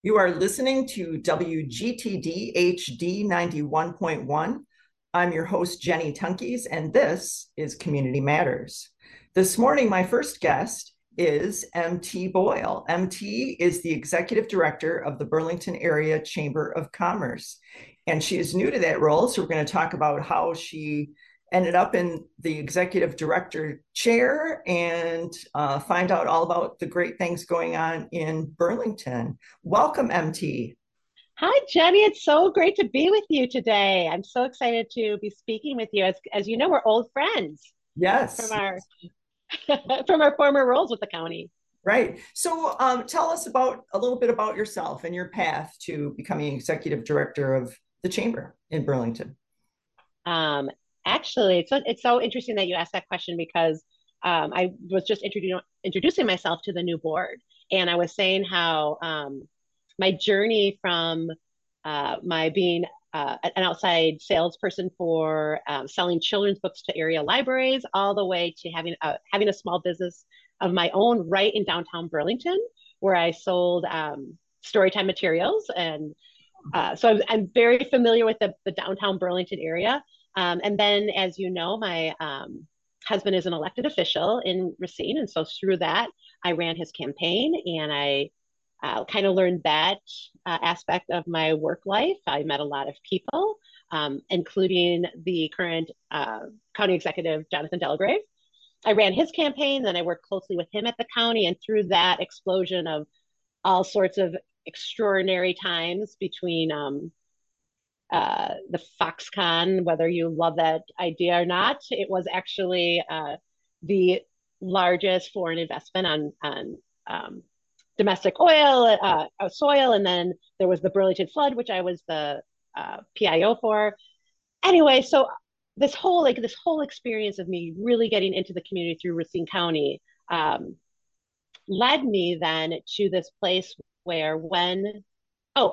You are listening to WGTD HD 91.1. I'm your host, Jenny Tunkeys, and this is Community Matters. This morning, my first guest is MT Boyle. MT is the executive director of the Burlington Area Chamber of Commerce, and she is new to that role. So we're going to talk about how she ended up in the executive director chair and find out all about the great things going on in Burlington. Welcome, MT. Hi, Jenny. It's so great to be with you today. I'm so excited to be speaking with you. As you know, we're old friends from Yes, our from our former roles with the county. right. So tell us about a little bit about yourself and your path to becoming executive director of the chamber in Burlington. Um, Actually, it's so interesting that you asked that question because I was just introducing myself to the new board, and I was saying how my journey from my being an outside salesperson for selling children's books to area libraries, all the way to having a small business of my own right in downtown Burlington, where I sold storytime materials, and so I'm very familiar with the downtown Burlington area. And then, as you know, my husband is an elected official in Racine, and so through that, I ran his campaign, and I kind of learned that aspect of my work life. I met a lot of people, including the current county executive, Jonathan Delagrave. I ran his campaign, then I worked closely with him at the county, and through that explosion of all sorts of extraordinary times between the Foxconn, whether you love that idea or not, it was actually the largest foreign investment on domestic soil. And then there was the Burlington flood, which I was the PIO for. Anyway, so this whole experience of me really getting into the community through Racine County led me then to this place where when oh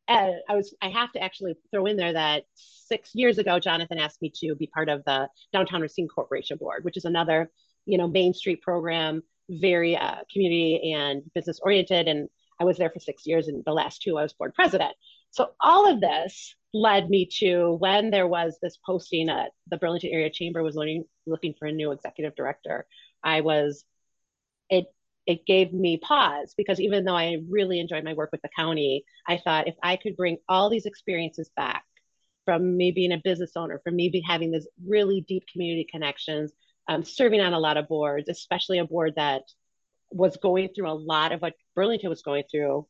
I have to actually throw in there that 6 years ago, Jonathan asked me to be part of the Downtown Racine Corporation Board, which is another, Main Street program, very community and business oriented. And I was there for 6 years, and the last two, I was board president. So all of this led me to when there was this posting at the Burlington Area Chamber was looking for a new executive director. I was it it gave me pause because even though I really enjoyed my work with the county, I thought if I could bring all these experiences back from me being a business owner, from me having this really deep community connections, serving on a lot of boards, especially a board that was going through a lot of what Burlington was going through,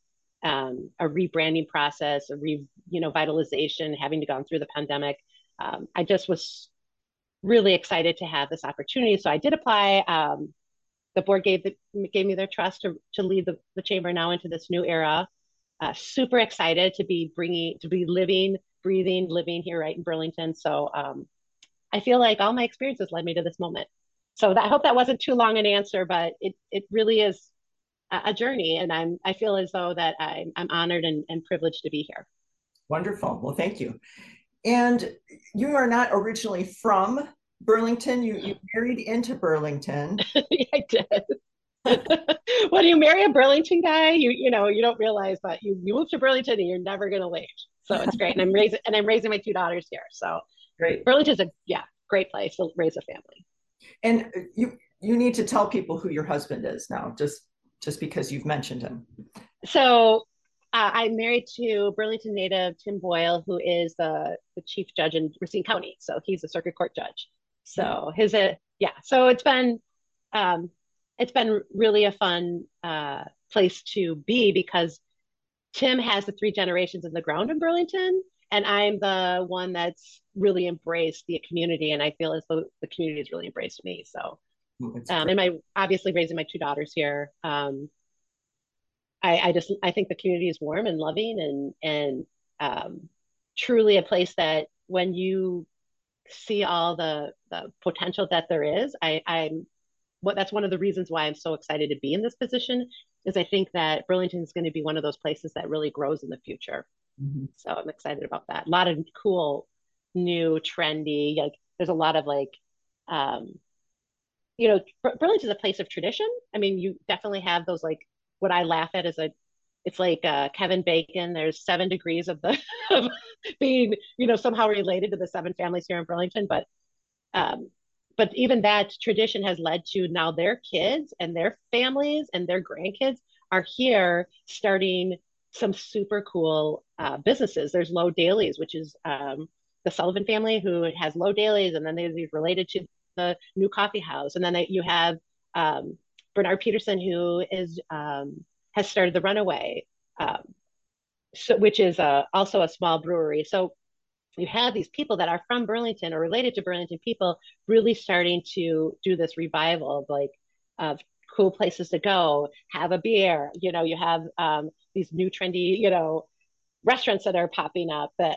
a rebranding process, vitalization, having to gone through the pandemic. I just was really excited to have this opportunity. So I did apply. The board gave me their trust to lead the chamber now into this new era. Super excited to be living, breathing, living here right in Burlington. So I feel like all my experiences led me to this moment. So I hope that wasn't too long an answer, but it really is a journey, and I feel as though that I'm honored and privileged to be here. Wonderful. Well, thank you. And you are not originally from Burlington. You married into Burlington. I did. When you marry a Burlington guy, you don't realize that you move to Burlington and you're never gonna leave. So it's great. And I'm raising my two daughters here. So Great. Burlington's a great place to raise a family. And you need to tell people who your husband is now, just because you've mentioned him. So I'm married to Burlington native Tim Boyle, who is the chief judge in Racine County. So he's a circuit court judge. So so um, it's been really a fun place to be because Tim has the three generations in the ground in Burlington, and I'm the one that's really embraced the community, and I feel as though the community has really embraced me. So, It's great. and my obviously raising my two daughters here. I think the community is warm and loving, and truly a place that when you see all the potential that there is, I'm what that's one of the reasons why I'm so excited to be in this position is I think that Burlington is going to be one of those places that really grows in the future. Mhm. So I'm excited about that. A lot of cool, new, trendy. Like there's a lot of um, Burlington is a place of tradition. I mean, you definitely have those like what I laugh at is a it's like Kevin Bacon. There's 7 degrees of the of being, somehow related to the 7 families here in Burlington. Um, but even that tradition has led to now their kids and their families and their grandkids are here starting some super cool businesses. There's Low Dailies, which is the Sullivan family who has Low Dailies, and then they're related to the new coffee house. And then you have Bernard Peterson, who is has started the Runaway, um, which is also a small brewery. So you have these people that are from Burlington or related to Burlington people really starting to do this revival of of cool places to go, have a beer. You have these new trendy, restaurants that are popping up that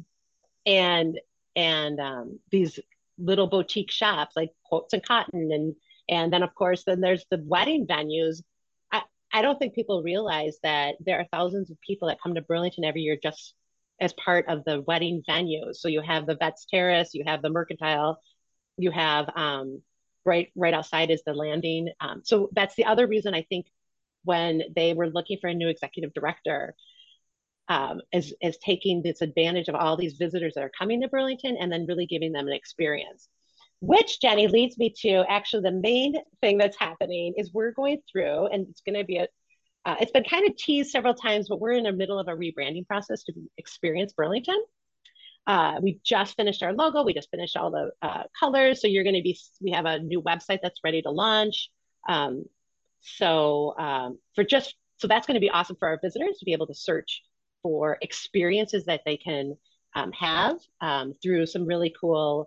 and these little boutique shops like Quotes and Cotton, and then of course then there's the wedding venues. I don't think people realize that there are thousands of people that come to Burlington every year just as part of the wedding venues. So you have the Vets Terrace, you have the Mercantile, you have right outside is the Landing. So that's the other reason I think when they were looking for a new executive director, is taking this advantage of all these visitors that are coming to Burlington and then really giving them an experience. Which, Jenny, leads me to actually the main thing that's happening is we're going through, and it's going to be it's been kind of teased several times, but we're in the middle of a rebranding process to experience Burlington. We just finished our logo. We just finished all the colors. So we have a new website that's ready to launch. So that's going to be awesome for our visitors to be able to search for experiences that they can have through some really cool,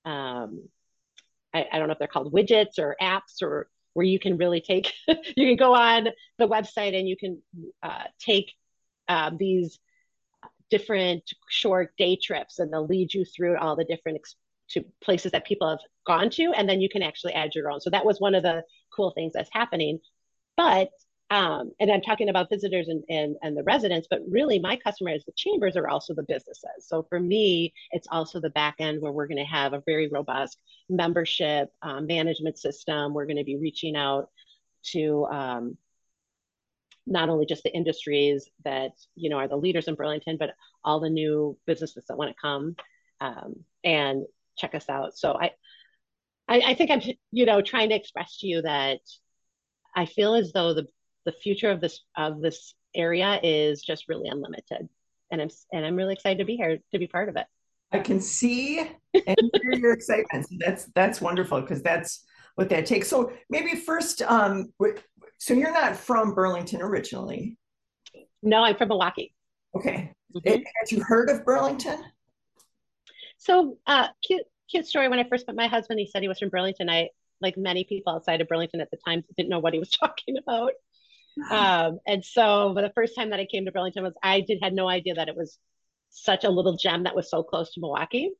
I don't know if they're called widgets or apps, or where you can really take, you can go on the website and you can take these different short day trips, and they'll lead you through all the different to places that people have gone to, and then you can actually add your own. So that was one of the cool things that's happening. But and I'm talking about visitors and the residents, but really my customers, the chambers, are also the businesses. So for me, it's also the back end where we're going to have a very robust membership management system. We're going to be reaching out to not only just the industries that are the leaders in Burlington, but all the new businesses that want to come and check us out. So I think I'm trying to express to you that I feel as though the future of this area is just really unlimited, and I'm really excited to be here to be part of it. I can see and hear your excitement. That's wonderful, because that's what that takes. So maybe first, so you're not from Burlington originally. No, I'm from Milwaukee. Okay. Had you heard of Burlington? So cute story. When I first met my husband, he said he was from Burlington. I, like many people outside of Burlington at the time, didn't know what he was talking about. And so but the first time that I came to Burlington had no idea that it was such a little gem that was so close to Milwaukee.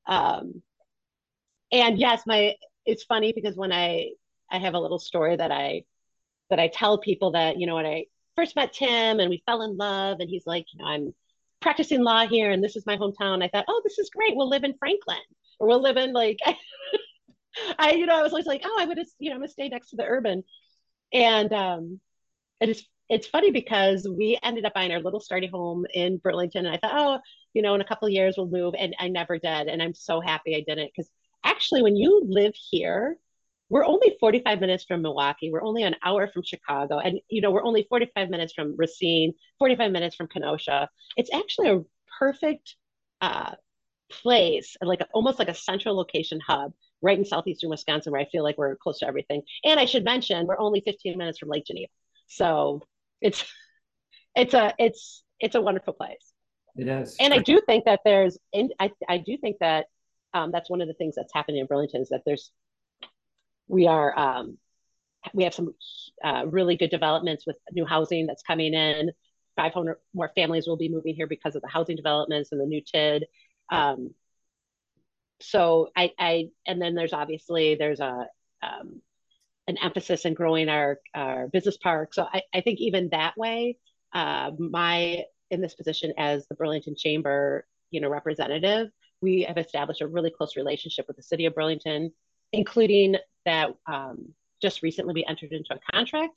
And yes, it's funny because when I have a little story that I tell people that, when I first met Tim and we fell in love, and he's like, I'm practicing law here and this is my hometown. I thought, oh, this is great. We'll live in Franklin, or we'll live in like, I was always like, oh, I'm gonna stay next to the urban. And it's funny because we ended up buying our little starting home in Burlington, and I thought, oh, in a couple of years we'll move, and I never did, and I'm so happy I didn't, because actually when you live here, we're only 45 minutes from Milwaukee. We're only an hour from Chicago. And, we're only 45 minutes from Racine, 45 minutes from Kenosha. It's actually a perfect place, like almost like a central location hub right in southeastern Wisconsin, where I feel like we're close to everything. And I should mention, we're only 15 minutes from Lake Geneva. So it's a wonderful place. It is. And I do think that I do think that that's one of the things that's happening in Burlington, is that we have some really good developments with new housing that's coming in. 500 more families will be moving here because of the housing developments and the new TID. So and then there's an emphasis in growing our business park. So I think even that way, in this position as the Burlington Chamber, representative, we have established a really close relationship with the city of Burlington, including that just recently we entered into a contract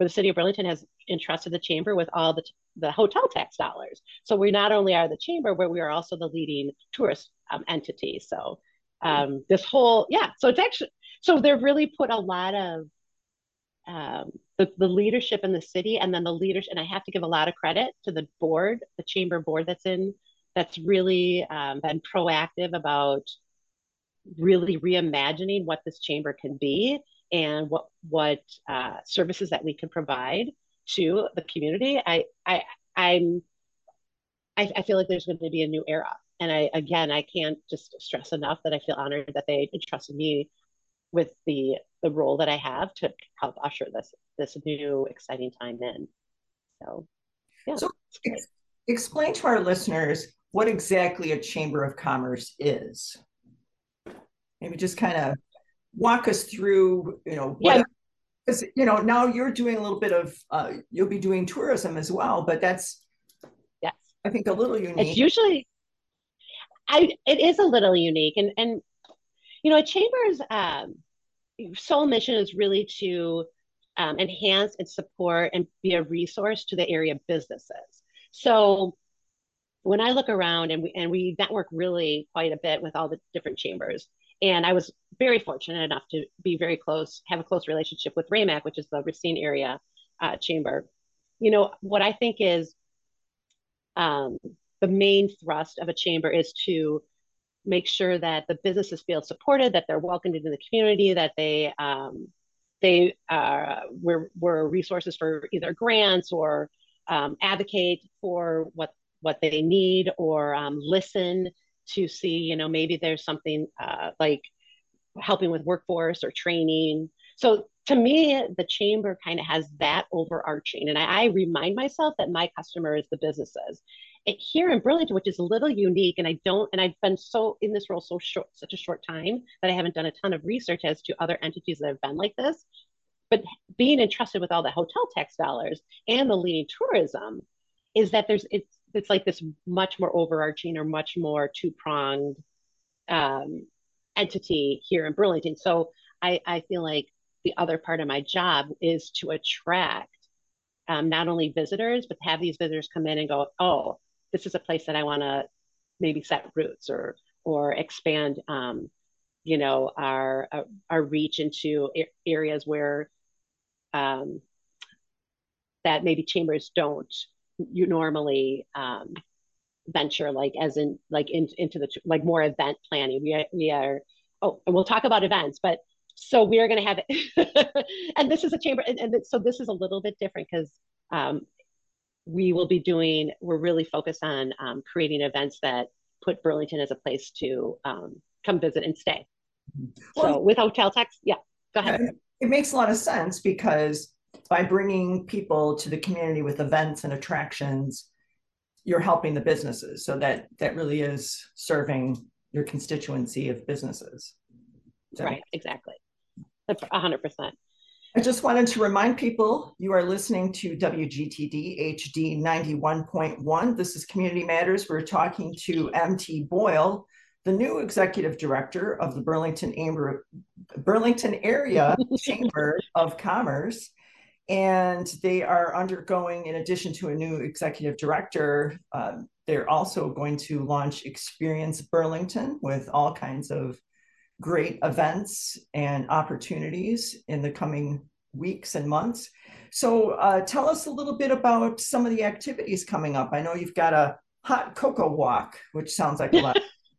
where the city of Burlington has entrusted the chamber with all the hotel tax dollars. So we not only are the chamber, but we are also the leading tourist entity. So this whole, yeah, so it's actually, so they've really put a lot of the leadership in the city, and then the leaders, and I have to give a lot of credit to the board, the chamber board that's really been proactive about really reimagining what this chamber can be and what services that we can provide to the community. I'm I feel like there's going to be a new era, and I can't just stress enough that I feel honored that they entrusted me with the role that I have to help usher this new exciting time in. So yeah, So explain to our listeners what exactly a chamber of commerce is. Maybe just kind of walk us through, yeah, what, because, now you're doing a little bit of, you'll be doing tourism as well, but that's, yes. I think, a little It's unique. usually it is a little unique, and a chamber's sole mission is really to enhance and support and be a resource to the area businesses. So when I look around, and we network really quite a bit with all the different chambers, and I was very fortunate enough to be very close, have a close relationship with RAMAC, which is the Racine area chamber. What I think is um, the main thrust of a chamber is to make sure that the businesses feel supported, that they're welcomed into the community, that we're resources for either grants or advocate for what they need, or listen to see, maybe there's something like helping with workforce or training. So to me, the chamber kind of has that overarching. And I remind myself that my customer is the businesses. Here in Burlington, which is a little unique, and I've been so in this role such a short time that I haven't done a ton of research as to other entities that have been like this. But being entrusted with all the hotel tax dollars and the leading tourism is that it's like this much more overarching or much more two-pronged um, entity here in Burlington. So I feel like the other part of my job is to attract not only visitors, but have these visitors come in and go, oh, this is a place that I want to maybe set roots or expand, our reach into areas where um, that maybe chambers don't you normally venture, like as in like into the like more event planning. We are oh, and we'll talk about events, but so we are going to have it. And this is a chamber, and so this is a little bit different because um, we're really focused on creating events that put Burlington as a place to come visit and stay. Well, So with hotel tax, yeah, go yeah, ahead. it makes a lot of sense because by bringing people to the community with events and attractions, you're helping the businesses. So that really is serving your constituency of businesses. So Right, exactly. 100%. I just wanted to remind people you are listening to WGTD HD 91.1. This is Community Matters. We're talking to MT Boyle, the new executive director of the Burlington Area Chamber of Commerce. And they are undergoing, in addition to a new executive director, they're also going to launch Experience Burlington with all kinds of great events and opportunities in the coming weeks and months. So tell us a little bit about some of the activities coming up. I know you've got a hot cocoa walk, which sounds like a lot.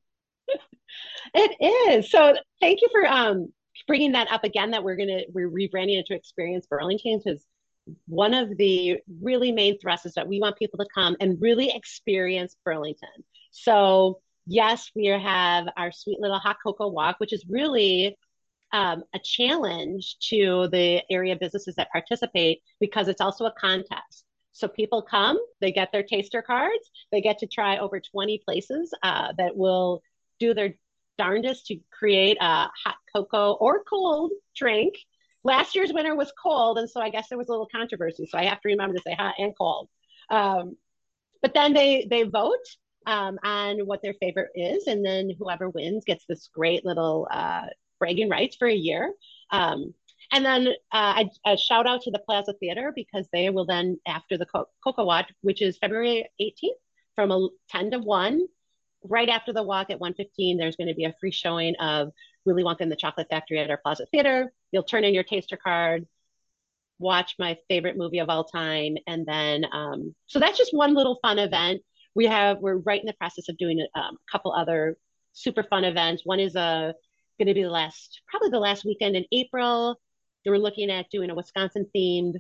It is. So thank you for bringing that up again, that we're rebranding it to Experience Burlington, because one of the really main thrusts is that we want people to come and really experience Burlington. So yes, we have our sweet little hot cocoa walk, which is really a challenge to the area businesses that participate, because it's also a contest. So people come, they get their taster cards, they get to try over 20 places that will do their darndest to create a hot cocoa or cold drink. Last year's winner was cold, and so I guess there was a little controversy. So I have to remember to say hot and cold. But then they vote on what their favorite is, and then whoever wins gets this great little bragging rights for a year. And then a shout out to the Plaza Theater because they will then, after the Cocoa Walk, which is February 18th from 10 to 1, right after the walk at 1:15, there's going to be a free showing of Willy Wonka and the Chocolate Factory at our Plaza Theater. You'll turn in your taster card, watch my favorite movie of all time. And then, so that's just one little fun event. We're right in the process of doing a couple other super fun events. One is going to be probably the last weekend in April. We're looking at doing a Wisconsin themed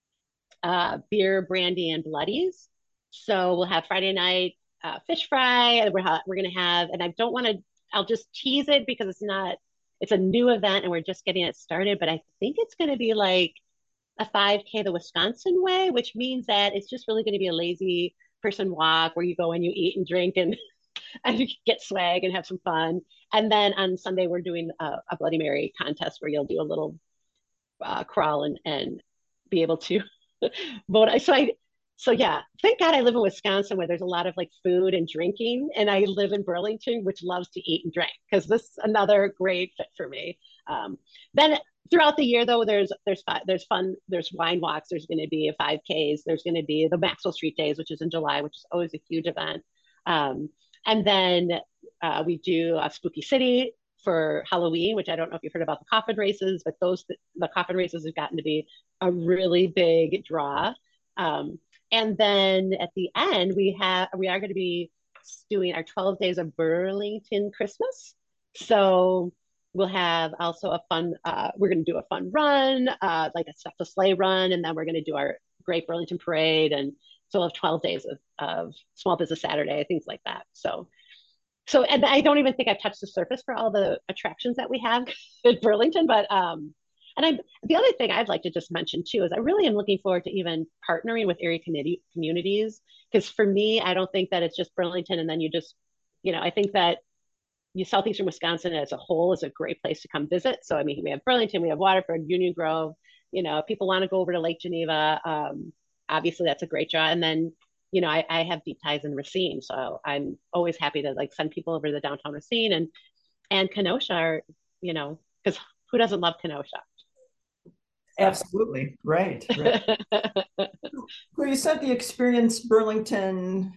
beer, brandy, and bloodies. So we'll have Friday night fish fry, and we're going to have, and I don't want to, I'll just tease it because it's a new event and we're just getting it started, but I think it's going to be like a 5K the Wisconsin way, which means that it's just really going to be a lazy person walk where you go and you eat and drink and, and you get swag and have some fun. And then on Sunday, we're doing a Bloody Mary contest where you'll do a little crawl and be able to vote. So yeah, thank God I live in Wisconsin where there's a lot of like food and drinking, and I live in Burlington, which loves to eat and drink because this is another great fit for me. Then throughout the year, though, there's fun, there's wine walks, there's going to be 5Ks, there's going to be the Maxwell Street Days, which is in July, which is always a huge event. And then we do a Spooky City for Halloween, which I don't know if you've heard about the coffin races, but the coffin races have gotten to be a really big draw. And then at the end, we are going to be doing our 12 days of Burlington Christmas. So we'll have also we're going to do a fun run, like a Stuff the Sleigh run, and then we're going to do our Great Burlington Parade. And so we'll have 12 days of Small Business Saturday, things like that. So, and I don't even think I've touched the surface for all the attractions that we have in Burlington, but the other thing I'd like to just mention too is I really am looking forward to even partnering with area communities because for me, I don't think that it's just Burlington and then you just, I think that southeastern Wisconsin as a whole is a great place to come visit. So I mean, we have Burlington, we have Waterford, Union Grove. If people want to go over to Lake Geneva, obviously that's a great draw. And then I have deep ties in Racine, so I'm always happy to like send people over to the downtown Racine and Kenosha, because who doesn't love Kenosha? Absolutely. Right. Well, you said the Experience Burlington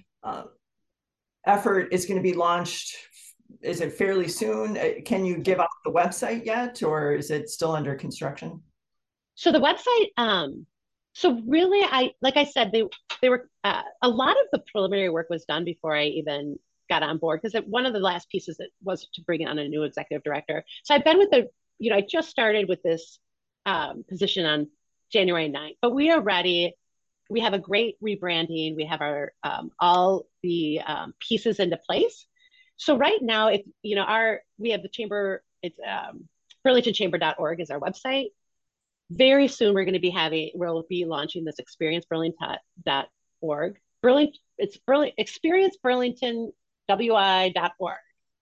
effort is going to be launched. Is it fairly soon? Can you give out the website yet, or is it still under construction? So the website, so really, like I said, they were a lot of the preliminary work was done before I even got on board because one of the last pieces that was to bring on a new executive director. So I've been with I just started with this position on January 9th, but we are ready. We have a great rebranding. We have our all the pieces into place. So right now, if we have the chamber. It's burlingtonchamber.org is our website. Very soon, we'll be launching this experienceburlington.org. Experience Burlington WI.org.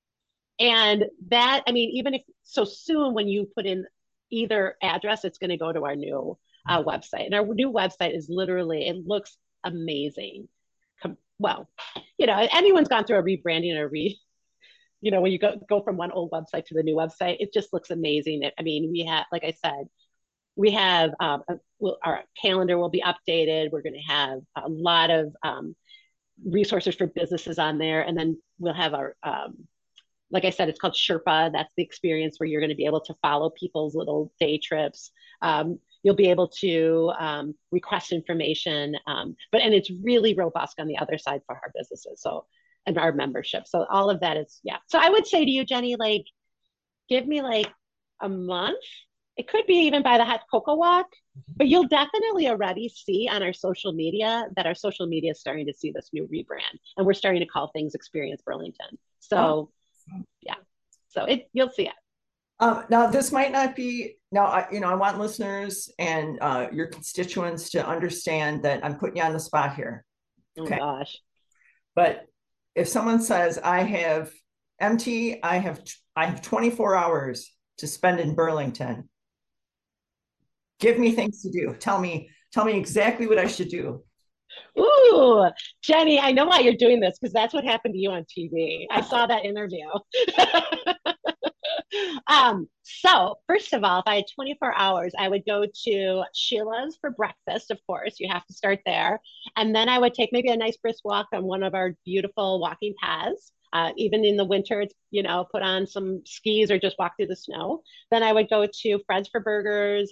And that, I mean, even if so soon, when you put in either address, it's going to go to our new website. And our new website is literally, it looks amazing. Well, anyone's gone through a rebranding or when you go from one old website to the new website, it just looks amazing. I mean, we have, like I said, we have our calendar will be updated. We're going to have a lot of resources for businesses on there. And then we'll have our, like I said, it's called Sherpa. That's the experience where you're going to be able to follow people's little day trips. You'll be able to request information, and it's really robust on the other side for our businesses. And our membership. So all of that is, yeah. So I would say to you, Jenny, like, give me like a month. It could be even by the Hot Cocoa Walk, but you'll definitely already see on our social media that our social media is starting to see this new rebrand, and we're starting to call things Experience Burlington. So, yeah, so you'll see it. Now, this might not be. Now, I want listeners and your constituents to understand that I'm putting you on the spot here. Okay? Oh gosh! But if someone says I have 24 hours to spend in Burlington. Give me things to do. Tell me exactly what I should do. Ooh, Jenny, I know why you're doing this because that's what happened to you on TV. I saw that interview. So first of all, if I had 24 hours, I would go to Sheila's for breakfast. Of course, you have to start there. And then I would take maybe a nice brisk walk on one of our beautiful walking paths. Even in the winter, it's, put on some skis or just walk through the snow. Then I would go to Fred's for burgers.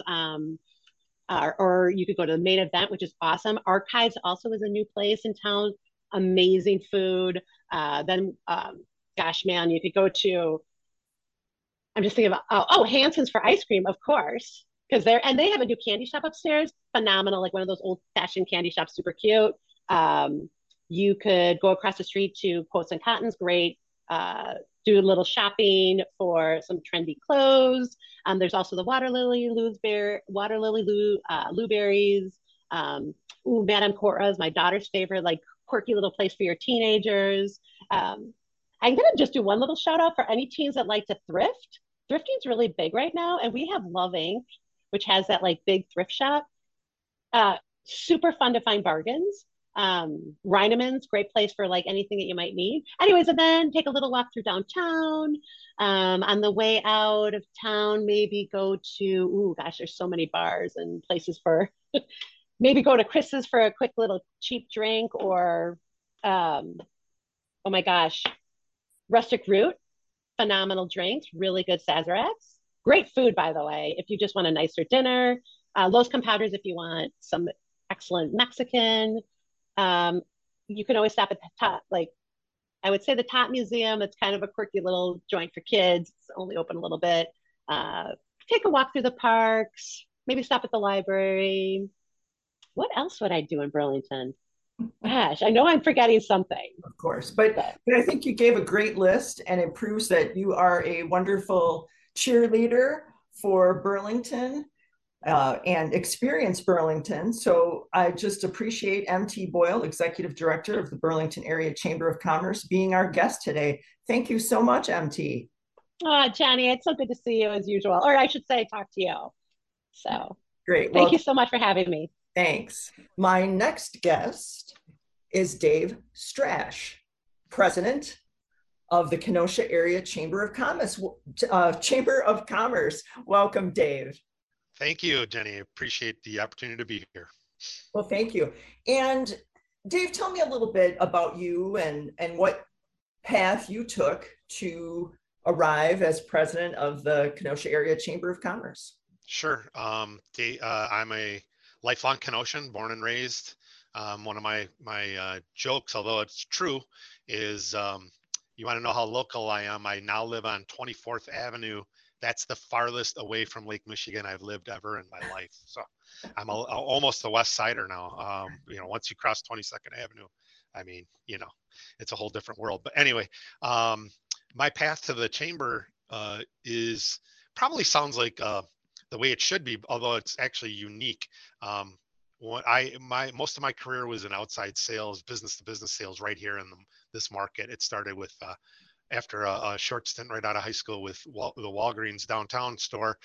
Or you could go to the main event, which is awesome. Archives also is a new place in town. Amazing food. Gosh, man, you could go to. I'm just thinking about Hanson's for ice cream, of course, because they have a new candy shop upstairs. Phenomenal, like one of those old fashioned candy shops, super cute. Um, you could go across the street to Quotes and Cottons, great. Do a little shopping for some trendy clothes. There's also the Water Lily Lou Berries. Madame Cora is my daughter's favorite, like quirky little place for your teenagers. I'm gonna just do one little shout out for any teens that like to thrift. Thrifting's really big right now, and we have Loving, which has that like big thrift shop. Super fun to find bargains. Reinemann's, great place for like anything that you might need. Anyways, and then take a little walk through downtown. On the way out of town, maybe go to, gosh, there's so many bars and places for, maybe go to Chris's for a quick little cheap drink or, oh my gosh, Rustic Root, phenomenal drinks, really good Sazeracs. Great food, by the way, if you just want a nicer dinner. Los Compadres if you want some excellent Mexican. You can always stop at the top, like I would say the Top Museum. It's kind of a quirky little joint for kids. It's only open a little bit. Take a walk through the parks, maybe stop at the library. What else would I do in Burlington? Gosh, I know I'm forgetting something. Of course, but I think you gave a great list, and it proves that you are a wonderful cheerleader for Burlington and experience Burlington. So I just appreciate MT Boyle, Executive Director of the Burlington Area Chamber of Commerce, being our guest today. Thank you so much, MT. Oh, Jenny, it's so good to see you as usual, or I should say, talk to you. So great. Thank you so much for having me. Thanks. My next guest is Dave Strash, President of the Kenosha Area Chamber of Commerce. Welcome, Dave. Thank you, Jenny. Appreciate the opportunity to be here. Well, thank you. And Dave, tell me a little bit about you and what path you took to arrive as president of the Kenosha Area Chamber of Commerce. Sure. I'm a lifelong Kenosian, born and raised. One of my jokes, although it's true, is you want to know how local I am. I now live on 24th Avenue. That's the farthest away from Lake Michigan I've lived ever in my life. So I'm almost a West Sider now. Once you cross 22nd Avenue, I mean, it's a whole different world. But anyway, my path to the chamber is probably sounds like the way it should be, although it's actually unique. Most of my career was in outside sales, business to business sales right here in this market. It started with after a short stint right out of high school with the Walgreens downtown store.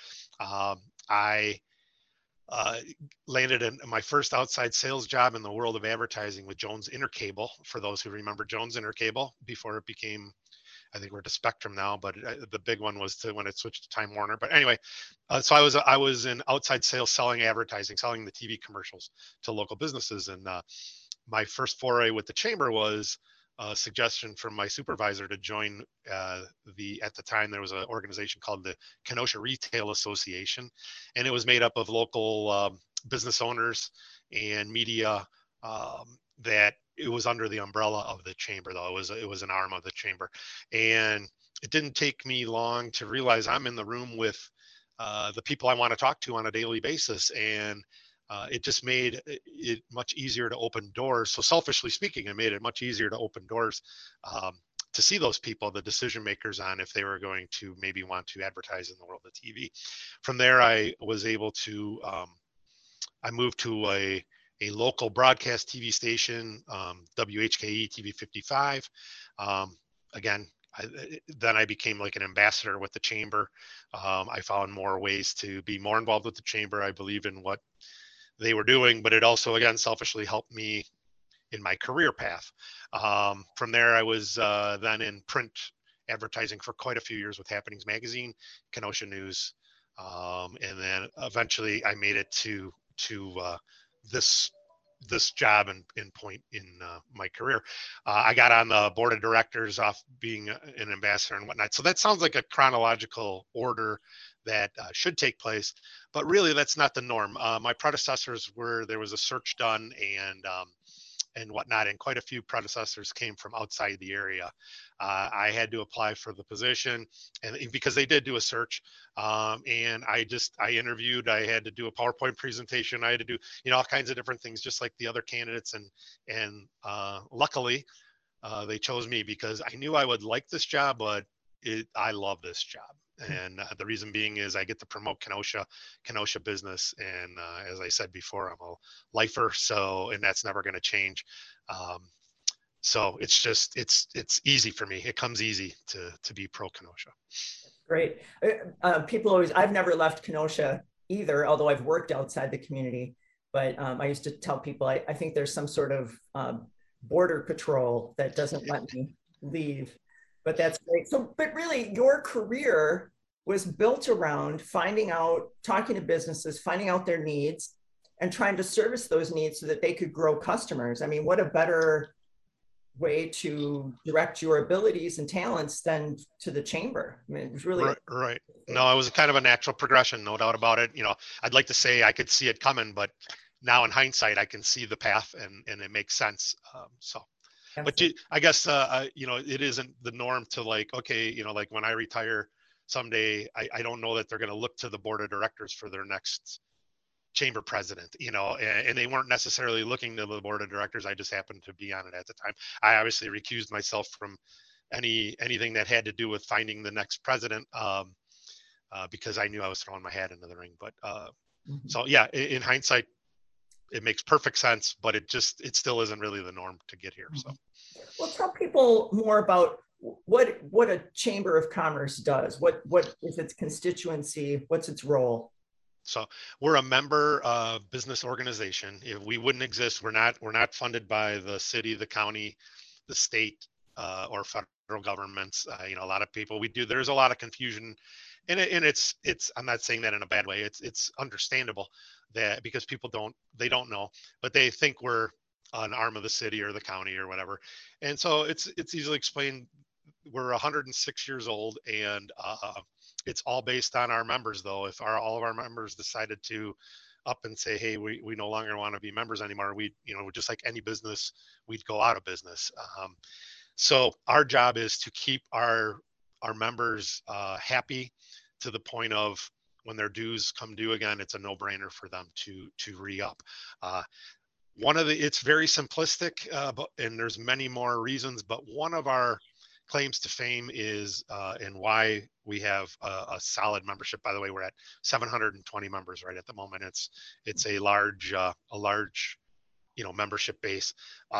I landed in my first outside sales job in the world of advertising with Jones Intercable, for those who remember Jones Intercable before it became, I think we're to Spectrum now, but the big one was when it switched to Time Warner. But anyway, so I was in outside sales, selling advertising, selling the TV commercials to local businesses. And my first foray with the chamber was a suggestion from my supervisor to join at the time there was an organization called the Kenosha Retail Association, and it was made up of local business owners and media that it was under the umbrella of the chamber, though. It was an arm of the chamber. And it didn't take me long to realize I'm in the room with the people I want to talk to on a daily basis. And it just made it much easier to open doors. So selfishly speaking, it made it much easier to open doors to see those people, the decision makers, on if they were going to maybe want to advertise in the world of TV. From there, I was able to, I moved to a local broadcast TV station, WHKE TV 55. Again, then I became like an ambassador with the chamber. I found more ways to be more involved with the chamber. I believe in what they were doing, but it also, again, selfishly helped me in my career path. From there, I was then in print advertising for quite a few years with Happenings Magazine, Kenosha News, and then eventually I made it to this job and point in my career. I got on the board of directors off being an ambassador and whatnot. So that sounds like a chronological order that should take place, but really that's not the norm. My predecessors there was a search done and whatnot, and quite a few predecessors came from outside the area. I had to apply for the position, and because they did do a search, and I interviewed. I had to do a PowerPoint presentation. I had to do all kinds of different things, just like the other candidates, and luckily they chose me because I knew I would like this job, but I love this job. And the reason being is I get to promote Kenosha business. And as I said before, I'm a lifer. And that's never going to change. So it's easy for me. It comes easy to be pro Kenosha. Great. I've never left Kenosha either, although I've worked outside the community. But I used to tell people, I think there's some sort of border patrol that doesn't let me leave. But that's great. So, but really, your career was built around talking to businesses, finding out their needs, and trying to service those needs so that they could grow customers. I mean, what a better way to direct your abilities and talents than to the chamber. I mean, it was really right. No, it was kind of a natural progression, no doubt about it. I'd like to say I could see it coming, but now in hindsight, I can see the path and it makes sense. But I guess, it isn't the norm to like when I retire someday, I don't know that they're going to look to the board of directors for their next chamber president, and they weren't necessarily looking to the board of directors. I just happened to be on it at the time. I obviously recused myself from anything that had to do with finding the next president because I knew I was throwing my hat into the ring. But so, yeah, in hindsight, it makes perfect sense, but it still isn't really the norm to get here. So, well, tell people more about what a chamber of commerce does. What is its constituency? What's its role? So we're a member business organization. If we wouldn't exist, we're not funded by the city, the county, the state, or federal governments. A lot of people there's a lot of confusion, and it's I'm not saying that in a bad way. It's understandable that because people don't know, but they think we're an arm of the city or the county or whatever. And so it's easily explained. We're 106 years old, and it's all based on our members, though. If all of our members decided to up and say, hey, we no longer want to be members anymore, we just like any business, we'd go out of business. So our job is to keep our members happy to the point of when their dues come due again, it's a no-brainer for them to re-up. It's very simplistic, and there's many more reasons, but one of our claims to fame is and why we have a solid membership. By the way, we're at 720 members right at the moment. It's a large membership base.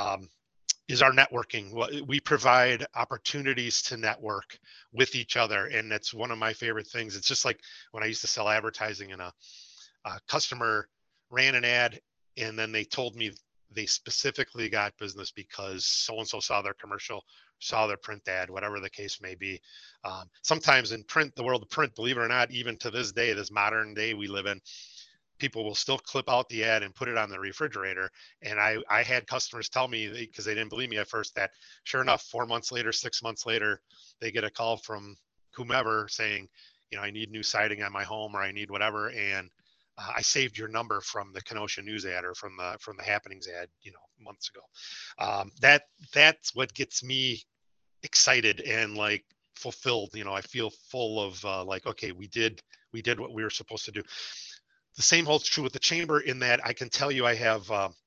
Is our networking. We provide opportunities to network with each other, and that's one of my favorite things. It's just like when I used to sell advertising, and a customer ran an ad, and then they told me they specifically got business because so-and-so saw their commercial, saw their print ad, whatever the case may be. Sometimes in print, the world of print, believe it or not, even to this day, this modern day we live in, people will still clip out the ad and put it on the refrigerator. And I had customers tell me, because they didn't believe me at first, that sure enough, 4 months later, 6 months later, they get a call from whomever saying, I need new siding on my home, or I need whatever. And I saved your number from the Kenosha News ad or from the Happenings ad, months ago. That's what gets me excited and like fulfilled. I feel full of okay, we did what we were supposed to do. The same holds true with the chamber in that I can tell you I have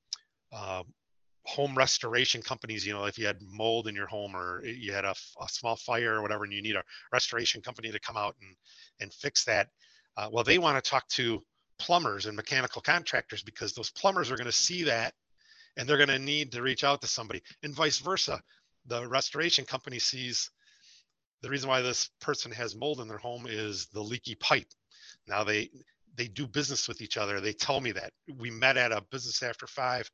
home restoration companies. If you had mold in your home, or you had a small fire or whatever, and you need a restoration company to come out and fix that. Well, they want to talk to plumbers and mechanical contractors because those plumbers are going to see that and they're going to need to reach out to somebody, and vice versa. The restoration company sees the reason why this person has mold in their home is the leaky pipe. Now they do business with each other. They tell me that we met at a business after 5.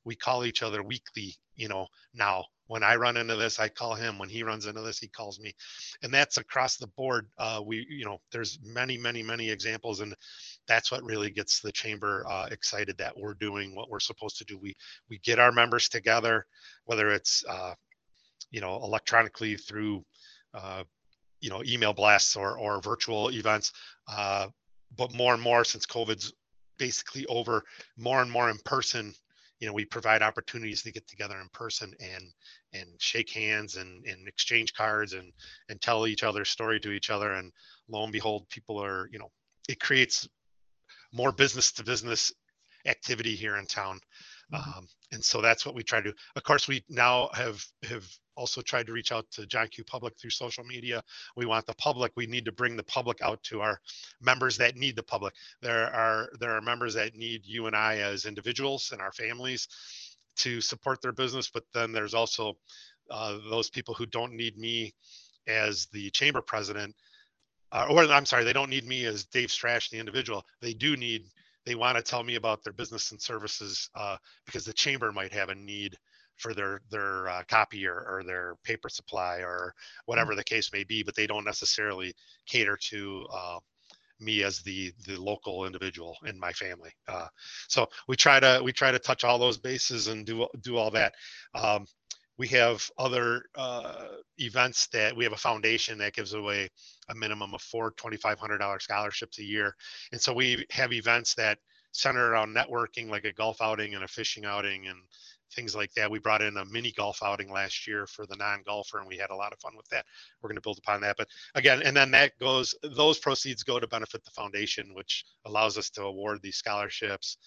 we call each other weekly, now. When I run into this, I call him. When he runs into this, he calls me. And that's across the board. There's many, many, many examples. And that's what really gets the chamber excited that we're doing what we're supposed to do. We get our members together, whether it's, electronically through, email blasts or virtual events. But more and more, since COVID's basically over, more and more in person. We provide opportunities to get together in person and shake hands and exchange cards and tell each other's story to each other. And lo and behold, people are, it creates more business to business activity here in town. And so that's what we try to do. Of course, we now have also tried to reach out to John Q. Public through social media. We want the public. We need to bring the public out to our members that need the public. There are members that need you and I as individuals and our families to support their business. But then there's also those people who don't need me as the chamber president, they don't need me as Dave Strash, the individual. They want to tell me about their business and services because the chamber might have a need for their copier or their paper supply or whatever the case may be, but they don't necessarily cater to me as the local individual in my family. So we try to touch all those bases and do all that. We have other events that we have a foundation that gives away a minimum of 4 $2,500 scholarships a year. And so we have events that center around networking, like a golf outing and a fishing outing and things like that. We brought in a mini golf outing last year for the non-golfer, and we had a lot of fun with that. We're going to build upon that. But again, and then those proceeds go to benefit the foundation, which allows us to award these scholarships.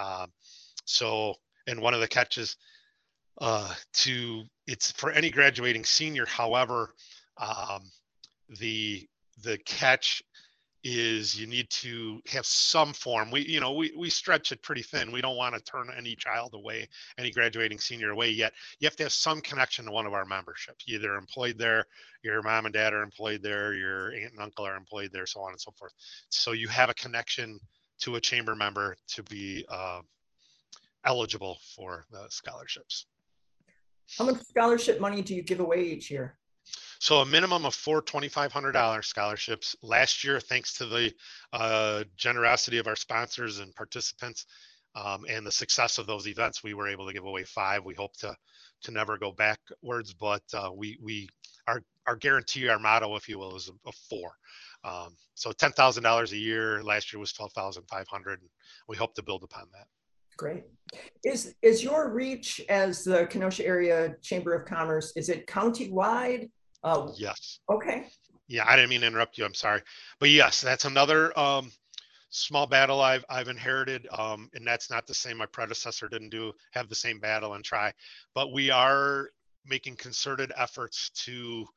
And one of the catches, it's for any graduating senior. However, the catch is you need to have some form. We stretch it pretty thin. We don't want to turn any child away, any graduating senior away yet. You have to have some connection to one of our memberships. Either employed there, your mom and dad are employed there, your aunt and uncle are employed there, so on and so forth. So you have a connection to a chamber member to be eligible for the scholarships. How much scholarship money do you give away each year? So a minimum of 4 $2,500 scholarships. Last year, thanks to the generosity of our sponsors and participants and the success of those events, we were able to give away 5. We hope to never go backwards, but our guarantee, our motto, if you will, is a 4. So $10,000 a year. Last year was $12,500. We hope to build upon that. Great. Is your reach as the Kenosha Area Chamber of Commerce, is it county-wide? Yes. Okay. Yeah, I didn't mean to interrupt you. I'm sorry. But yes, that's another small battle I've inherited. And that's not to say my predecessor didn't have the same battle and try. But we are making concerted efforts to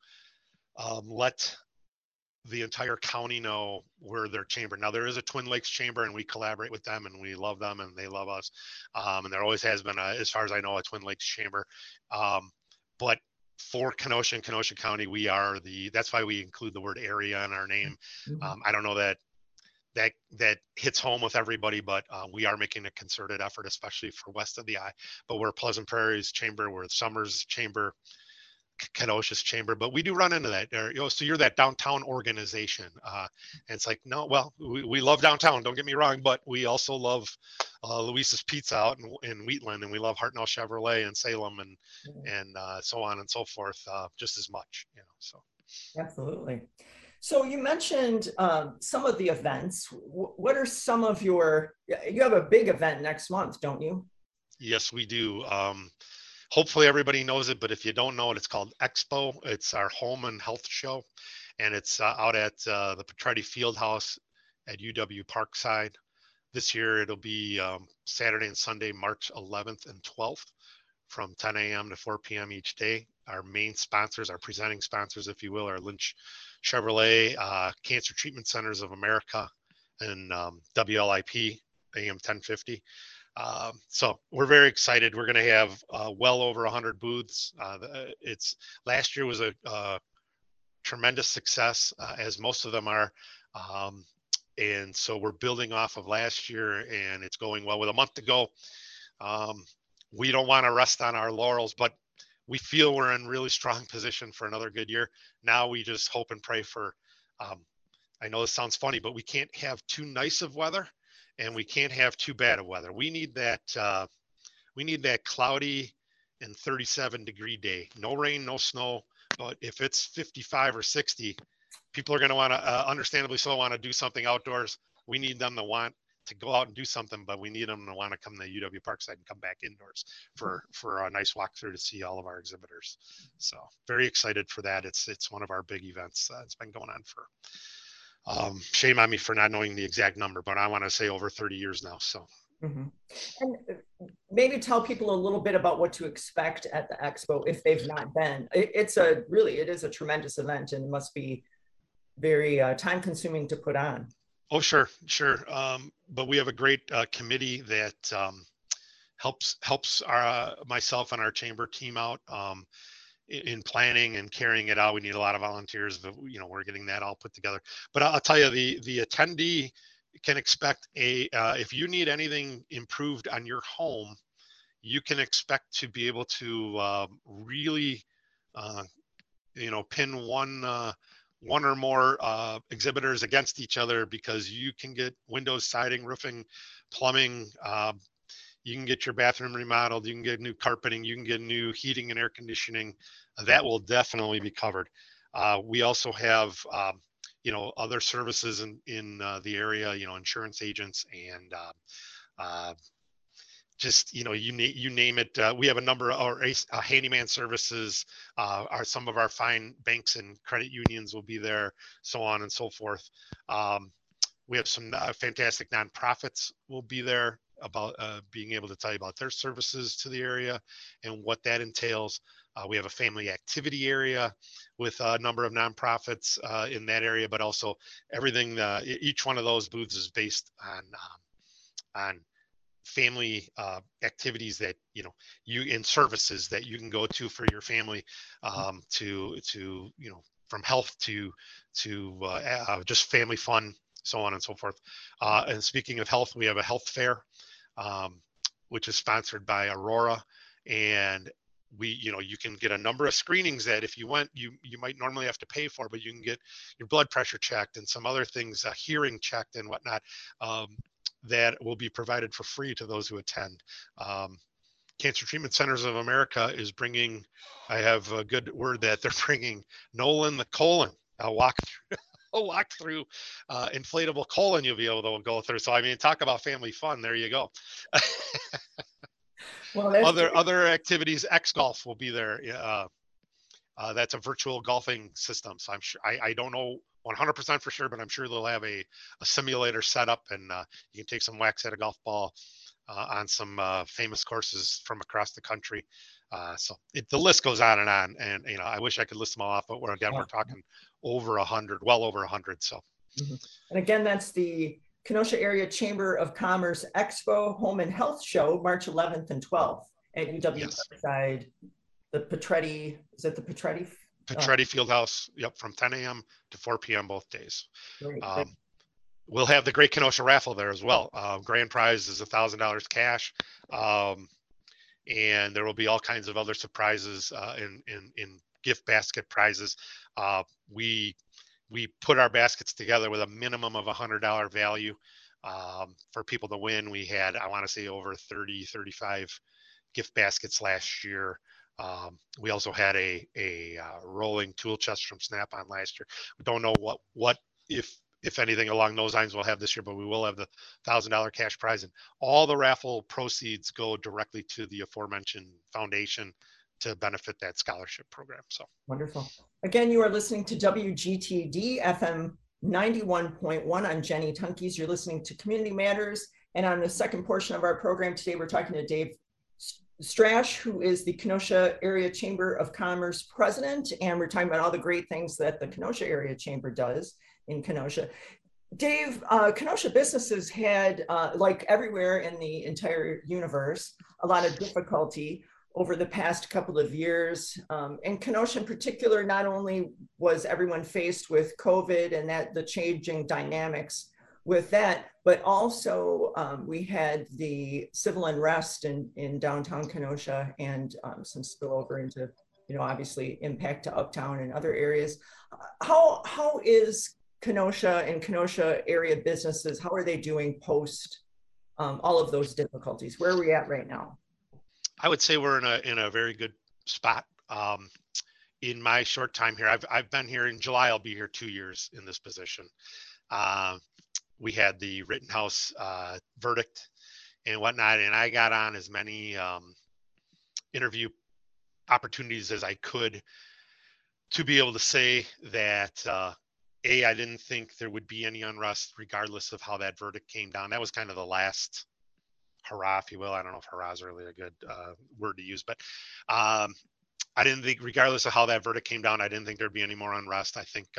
let the entire county know we're their chamber. Now there is a Twin Lakes chamber and we collaborate with them and we love them and they love us. And there always has been, as far as I know, a Twin Lakes chamber. But for Kenosha and Kenosha County, that's why we include the word area in our name. I don't know that hits home with everybody, but we are making a concerted effort, especially for west of the I. But we're Pleasant Prairie's chamber, we're Summers chamber, Kenosha's chamber, but we do run into that. So you're that downtown organization. And it's like, no, well, we love downtown, don't get me wrong, but we also love Luis's Pizza out in Wheatland, and we love Hartnell Chevrolet in Salem and so on and so forth, just as much, so. Absolutely. So you mentioned some of the events. What are some of you have a big event next month, don't you? Yes, we do. Hopefully everybody knows it, but if you don't know it, it's called Expo. It's our home and health show, and it's out at the Petretti Fieldhouse at UW Parkside. This year it'll be Saturday and Sunday, March 11th and 12th from 10 a.m. to 4 p.m. each day. Our main sponsors, our presenting sponsors, if you will, are Lynch Chevrolet, Cancer Treatment Centers of America, and WLIP, AM 1050. So we're very excited. We're going to have well over 100 booths. Last year was a tremendous success, as most of them are. And so we're building off of last year, and it's going well. With a month to go, we don't want to rest on our laurels, but we feel we're in really strong position for another good year. Now we just hope and pray for, I know this sounds funny, but we can't have too nice of weather and we can't have too bad of weather. We need that cloudy and 37-degree day. No rain, no snow. But if it's 55 or 60, people are going to want to, understandably so, want to do something outdoors. We need them to want to go out and do something, but we need them to want to come to UW Parkside and come back indoors for a nice walkthrough to see all of our exhibitors. So very excited for that. It's one of our big events. It's been going on for, shame on me for not knowing the exact number, but I want to say over 30 years now. So. Mm-hmm. And maybe tell people a little bit about what to expect at the expo if they've not been. It is a tremendous event and must be very time consuming to put on. Oh, sure. But we have a great committee that helps myself and our chamber team out in planning and carrying it out. We need a lot of volunteers, but we're getting that all put together. But I'll tell you, the attendee can expect if you need anything improved on your home, you can expect to be able to really pin one or more exhibitors against each other, because you can get windows, siding, roofing, plumbing. You can get your bathroom remodeled. You can get new carpeting. You can get new heating and air conditioning. That will definitely be covered. We also have other services in the area, insurance agents and just, you name it. We have a number of our handyman services, some of our fine banks and credit unions will be there, so on and so forth. We have some fantastic nonprofits will be there, about being able to tell you about their services to the area and what that entails. We have a family activity area with a number of nonprofits in that area, but also everything. Each one of those booths is based on family activities that and services that you can go to for your family, to from health to just family fun, so on and so forth. And speaking of health, we have a health fair, which is sponsored by Aurora, and you can get a number of screenings that if you went, you might normally have to pay for, but you can get your blood pressure checked and some other things, hearing checked and whatnot, that will be provided for free to those who attend. Cancer Treatment Centers of America is bringing, I have a good word that they're bringing Nolan the colon, a walk through inflatable colon you'll be able to go through. So, talk about family fun. There you go. Well, other activities, X Golf will be there. That's a virtual golfing system. So I'm sure, I don't know 100% for sure, but I'm sure they'll have a simulator set up, and you can take some whacks at a golf ball on some famous courses from across the country. So the list goes on, and I wish I could list them all off, but we're talking over 100, well over 100. So, and again, that's the Kenosha Area Chamber of Commerce Expo Home and Health Show, March 11th and 12th at UW Parkside. The Petretti, is it the Petretti? Petretti Fieldhouse, yep, from 10 a.m. to 4 p.m. both days. Great. We'll have the Great Kenosha Raffle there as well. Grand prize is $1,000 cash. And there will be all kinds of other surprises in gift basket prizes. We put our baskets together with a minimum of $100 value for people to win. We had, I want to say, over 35 gift baskets last year. We also had a rolling tool chest from Snap-on last year. We don't know what if anything along those lines we'll have this year, but we will have the $1,000 cash prize, and all the raffle proceeds go directly to the aforementioned foundation to benefit that scholarship program. So wonderful. Again, you are listening to WGTD FM 91.1. I'm Jenny Tunkeys. You're listening to Community Matters. And on the second portion of our program today, we're talking to Dave Strash, who is the Kenosha Area Chamber of Commerce president. And we're talking about all the great things that the Kenosha Area Chamber does in Kenosha. Dave, Kenosha businesses had, like everywhere in the entire universe, a lot of difficulty over the past couple of years. And Kenosha in particular, not only was everyone faced with COVID and that the changing dynamics with that, but also we had the civil unrest in downtown Kenosha and some spillover into, obviously impact to uptown and other areas. How is Kenosha and Kenosha area businesses, how are they doing post all of those difficulties? Where are we at right now? I would say we're in a very good spot. In my short time here, I've been here in July. I'll be here 2 years in this position. We had the Rittenhouse verdict and whatnot, and I got on as many interview opportunities as I could to be able to say that I didn't think there would be any unrest regardless of how that verdict came down. That was kind of the last hurrah, if you will. I don't know if hurrah is really a good word to use, but I didn't think, regardless of how that verdict came down, I didn't think there'd be any more unrest. I think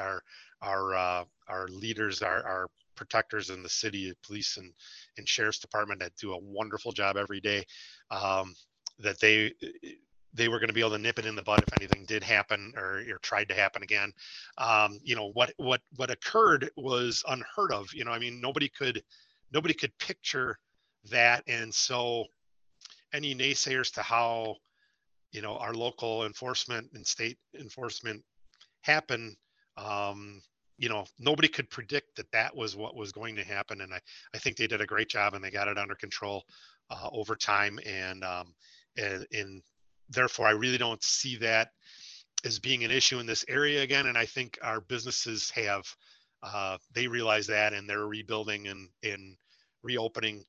our leaders, our protectors in the city, police and sheriff's department that do a wonderful job every day, that they were going to be able to nip it in the bud if anything did happen or tried to happen again. What occurred was unheard of. I mean, nobody could picture that, and so any naysayers to how our local enforcement and state enforcement happen, nobody could predict that was what was going to happen, and I think they did a great job and they got it under control over time, and therefore I really don't see that as being an issue in this area again. And I think our businesses have they realize that, and they're rebuilding and reopening.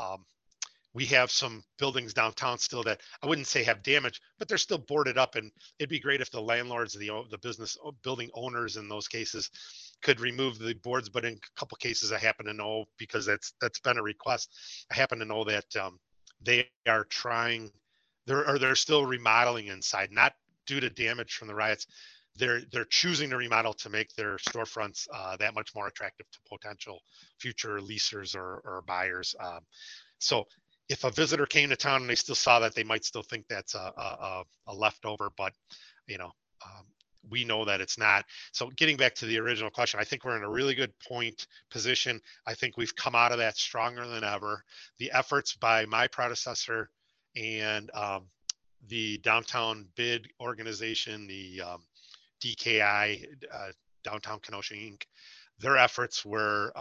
We have some buildings downtown still that I wouldn't say have damage, but they're still boarded up. And it'd be great if the landlords, the business building owners in those cases could remove the boards. But in a couple of cases, I happen to know, because that's been a request, I happen to know that they are trying, they're still remodeling inside, not due to damage from the riots. They're choosing to remodel to make their storefronts that much more attractive to potential future leasers or buyers. So if a visitor came to town and they still saw that, they might still think that's a leftover, but we know that it's not. So getting back to the original question, I think we're in a really good position. I think we've come out of that stronger than ever. The efforts by my predecessor and the downtown bid organization, the DKI, Downtown Kenosha Inc., their efforts were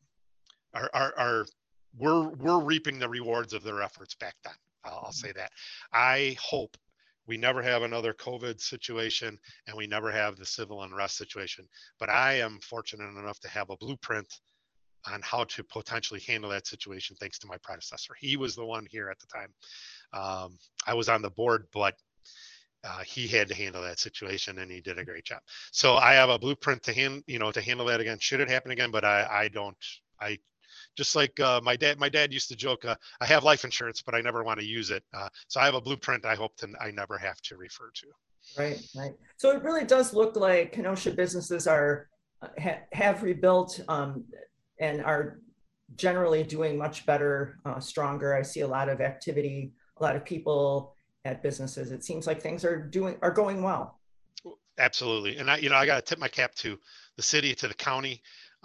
we're reaping the rewards of their efforts back then. I'll say that. I hope we never have another COVID situation and we never have the civil unrest situation, but I am fortunate enough to have a blueprint on how to potentially handle that situation thanks to my predecessor. He was the one here at the time. I was on the board, but he had to handle that situation and he did a great job. So I have a blueprint to handle that again, should it happen again, but I just like my dad used to joke, I have life insurance, but I never want to use it. So I have a blueprint I hope I never have to refer to. Right. So it really does look like Kenosha businesses have rebuilt and are generally doing much better, stronger. I see a lot of activity, a lot of people at businesses. It seems like things are going well. Absolutely. And I got to tip my cap to the city, to the county,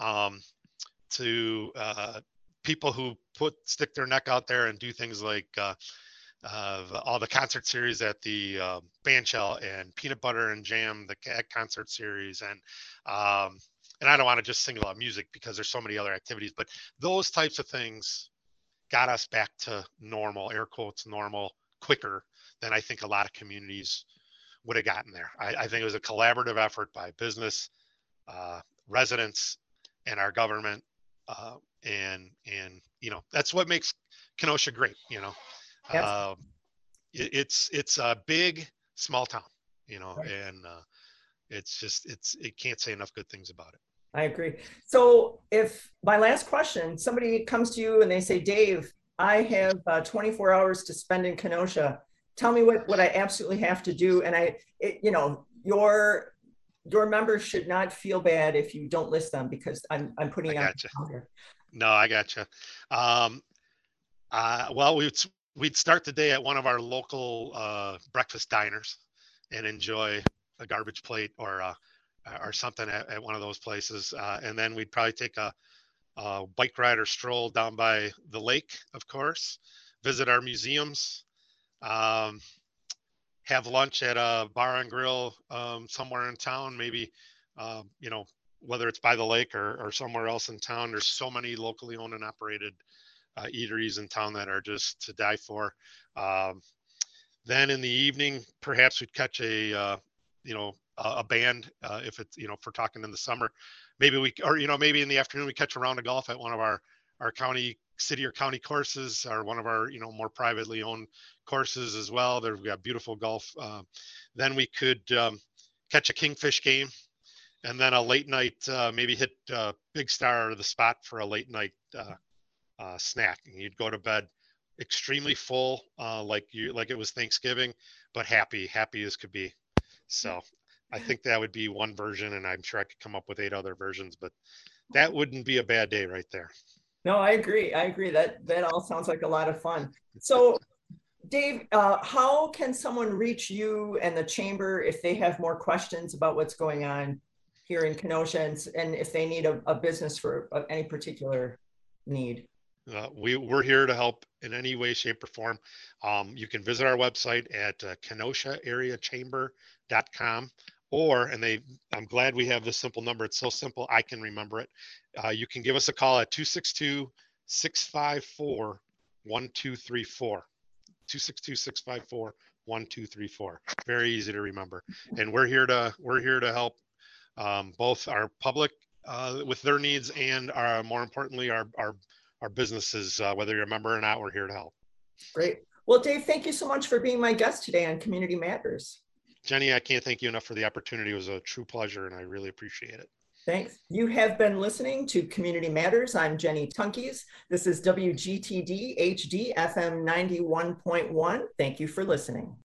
to people who stick their neck out there and do things like all the concert series at the Bandshell and Peanut Butter and Jam, the concert series. And I don't want to just single out music because there's so many other activities, but those types of things got us back to normal, air quotes, normal, quicker than I think a lot of communities would have gotten there. I think it was a collaborative effort by business, residents, and our government. And that's what makes Kenosha great. It's a big, small town, right. And it can't say enough good things about it. I agree. So if my last question, somebody comes to you and they say, Dave, I have 24 hours to spend in Kenosha. Tell me what I absolutely have to do. And your members should not feel bad if you don't list them, because I'm putting on here. No, I gotcha. Well, we'd start the day at one of our local breakfast diners and enjoy a garbage plate or something at one of those places, and then we'd probably take a bike ride or stroll down by the lake, of course, visit our museums, have lunch at a bar and grill somewhere in town, maybe, whether it's by the lake or somewhere else in town. There's so many locally owned and operated eateries in town that are just to die for. Then in the evening, perhaps we'd catch a band, if it's, if we're talking in the summer, maybe maybe in the afternoon we catch a round of golf at one of our city or county courses, or one of our, more privately owned courses as well. We've got beautiful golf. Then we could catch a kingfish game, and then a late night, maybe hit Big Star or the Spot for a late night snack. And you'd go to bed extremely full, like it was Thanksgiving, but happy as could be. So I think that would be one version, and I'm sure I could come up with 8 other versions, but that wouldn't be a bad day right there. No, I agree. That all sounds like a lot of fun. So Dave, how can someone reach you and the chamber if they have more questions about what's going on here in Kenosha, and if they need a business for any particular need? We're here to help in any way, shape, or form. You can visit our website at KenoshaAreaChamber.com, I'm glad we have this simple number. It's so simple I can remember it. You can give us a call at 262-654-1234. 262-654-1234. Very easy to remember. And we're here to help both our public with their needs, and more importantly, our businesses, whether you're a member or not. We're here to help. Great. Well, Dave, thank you so much for being my guest today on Community Matters. Jenny, I can't thank you enough for the opportunity. It was a true pleasure, and I really appreciate it. Thanks. You have been listening to Community Matters. I'm Jenny Tunkeys. This is WGTD HD FM 91.1. Thank you for listening.